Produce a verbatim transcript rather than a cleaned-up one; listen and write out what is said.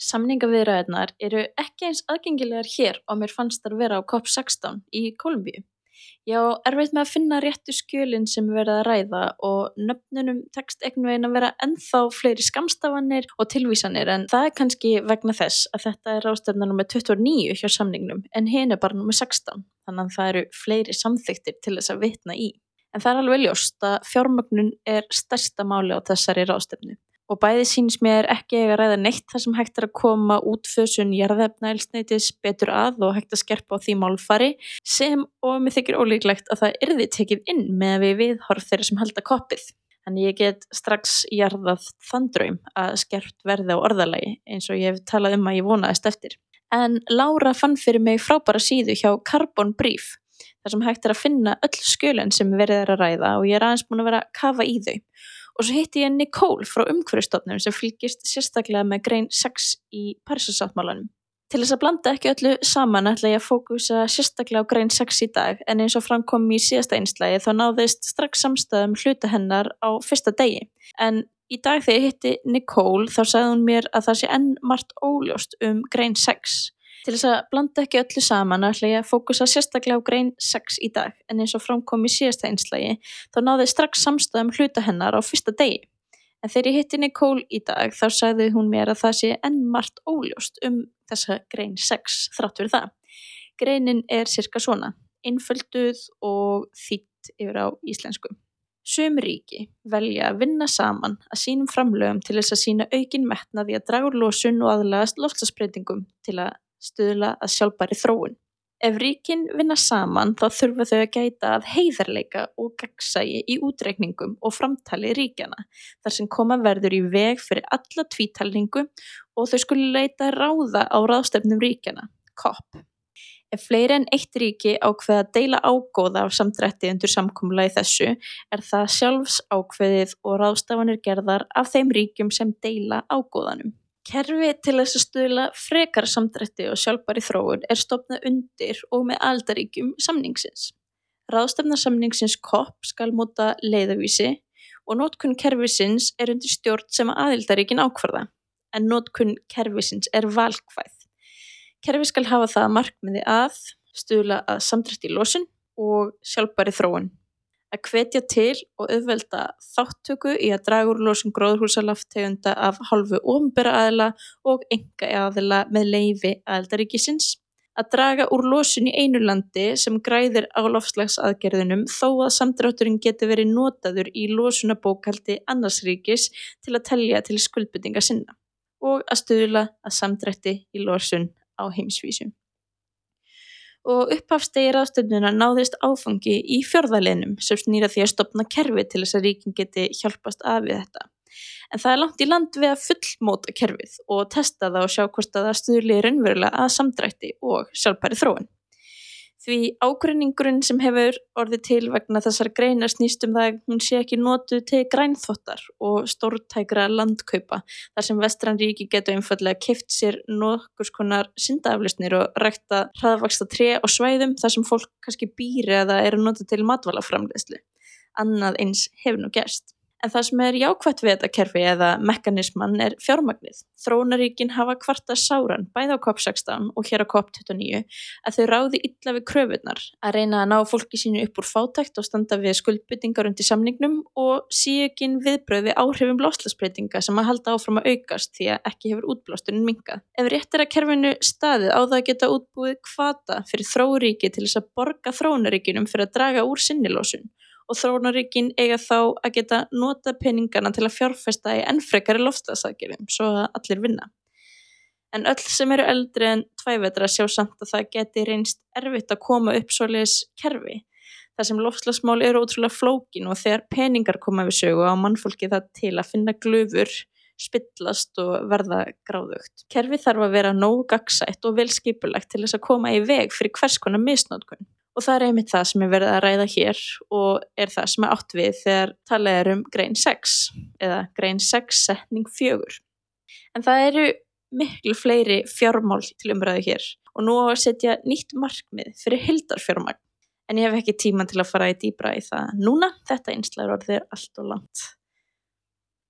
Samningaviðræðurnar eru ekki eins aðgengilegar hér og mér fannst þær vera á COP sextán í Kólumbíu. Ég á erfitt með að finna réttu skjölin sem er verið að ræða og nöfnunum tekst einhvern veginn að vera ennþá fleiri skammstafanir og tilvísanir, en það er kannski vegna þess að þetta er ráðstefna númer tuttugu og níu hjá samningnum en hin er bara númer sextán, þannig að það eru fleiri samþykktir til þess að vitna í. En það er alveg ljóst að fjármögnun er stærsta máli á þessari ráðstefnu. Og bæði sýnist mér ekki eiga að ræða neitt þar sem hægt er að koma útfösun jarðefnaeldsneytis betur að og hægt að skerpa á því málfari sem og mér þykir ólíklegt að það yrði tekið inn með við viðhorf þeirra sem halda koppið. Þannig ég get strax jarðað þann draum að skerpt verði á orðalagi eins og ég hef talað um að ég vonaðist eftir. En Lára fann fyrir mig frábæra síðu hjá Carbon Brief þar sem hægt er að finna öll skjölin sem verið er að ræða og ég er aðeins búin að vera að kafa í þau. Og svo hitti ég Nicole frá Umhverfisstofnun sem fylgist sérstaklega með grein sex í Parísarsáttmálanum. Til þess að blanda ekki öllu saman ætla ég að fókusa sérstaklega á grein sex í dag, en eins og framkom í síðasta innslagi þá náðist strax samstæðum hluta hennar á fyrsta degi. En í dag þegar ég hitti Nicole þá sagði hún mér að það sé enn margt óljóst um grein sex. Til þess að blanda ekki öllu saman ætla ég að fókusa sérstaklega á grein sex í dag, en eins og framkom í síðasta innslagi þá náði strax samstæðum hluta hennar á fyrsta degi. En þegar ég hitti Nicole í dag þá sagði hún mér að það sé enn margt óljóst um þessa grein sex þrátt fyrir það. Greinin er cirka svona, einfölduð og þýdd yfir á íslensku. Sum ríki velja að vinna saman að sínum framlögum til þess að sýna aukin metnað í að draga úr losun og aðlagast loftslagsbreytingum til að stuðla að sjálfbærri þróun. Ef ríkin vinna saman þá þurfa þau að gæta að heiðarleika og gagnsæi í útreikningum og framtali ríkjana, þar sem koma verður í veg fyrir alla tvítalningu og þau skulu leita ráða á ráðstefnum ríkjana, COP. Ef fleiri en eitt ríki ákveða að deila ágóða af samdrætti undir samkomulagi þessu, er það sjálfs ákveðið og ráðstafanir gerðar af þeim ríkjum sem deila ágóðanum. Kerfi til þess að stuðla frekar samdrætti og sjálfbærri þróun er stofnað undir og með aðildarríkjum samningsins. Ráðstefna samningsins COP skal móta leiðarvísi og notkun kerfisins er undir stjórn sem aðildarríkin ákvarða, en notkun kerfisins er valkvæð. Kerfi skal hafa það að markmiði að stuðla að samdrætti í losun og sjálfbærri þróun, að hvetja til og auðvelda þátttöku í að draga úr losun gróðurhúsalofttegunda af hálfu opinberra aðila og einkaaðila með leyfi aðildarríkisins, að draga úr losun í einu landi sem græðir á loftslagsaðgerðunum þó að samdrátturinn geti verið notaður í losunarbókhaldi annars ríkis til að telja til skuldbindinga sinna og að stuðla að samdrætti í losun á heimsvísu. Og upphafsdegi ráðstefnunnar náðist áfangi í fjórða liðnum sem snýr að því að stofna kerfi til þess að ríkin geti hjálpast að við þetta. En það er langt í land við að fullmóta kerfið og testa það og sjá hvort að það stuðli raunverulega að samdrætti og sjálfbærri þróun. Því ágreiningurinn sem hefur orðið til vegna þessar greinar snýst um það að hún sé ekki notuð til grænþvottar og stórtækra landkaupa þar sem vestræn ríki getur einfaldlega keypt sér nokkurs konar syndaaflausnir og rækta hraðvaxta tré á svæðum þar sem fólk kannski býr eða eru notuð til matvælaframleiðslu. Annað eins hefur nú gerst. En það sem er jákvætt við þetta kerfi eða mekanisman er fjármagnið. Þróunaríkin hafa kvartað sáran bæði á COP sextán og hér á COP tuttugu og níu að þau ráði illa við kröfurnar, að reyna að ná fólki sínu upp úr fátækt og standa við skuldbindingar undir samningnum og síaukin viðbrögð við áhrifum loftslagsbreytinga sem að halda áfram að aukast því að ekki hefur útblásturinn minnkað. Ef rétt er að kerfinu staðið á það að geta útbúið hvata fyrir þróuríki til þess að borga þróunaríkinum fyrir að draga úr sinni losun. Og þróunaríkin eiga þá að geta nota peningana til að fjárfesta í enn frekari loftslagsaðgerðum svo að allir vinna. En öll sem eru eldri en tvævetra sjá samt að það geti reynst erfitt að koma upp svoleiðis kerfi. Þar sem loftslagsmál eru ótrúlega flókin og þegar peningar koma við sögu á mannfólki það til að finna glufur, spillast og verða gráðugt. Kerfi þarf að vera nógu gagnsætt og vel skipulagt til þess að koma í veg fyrir hvers konar misnotkun. Og það er einmitt það sem er verið að ræða hér og er það sem er átt við þegar talað er um grein sex eða grein sex setning fjögur. En það eru miklu fleiri fjármál til umræðu hér og nú á að setja nýtt markmið fyrir heildarfjármagn. En ég hef ekki tíma til að fara í dýpra í það núna, þetta innslag er orðið allt of langt.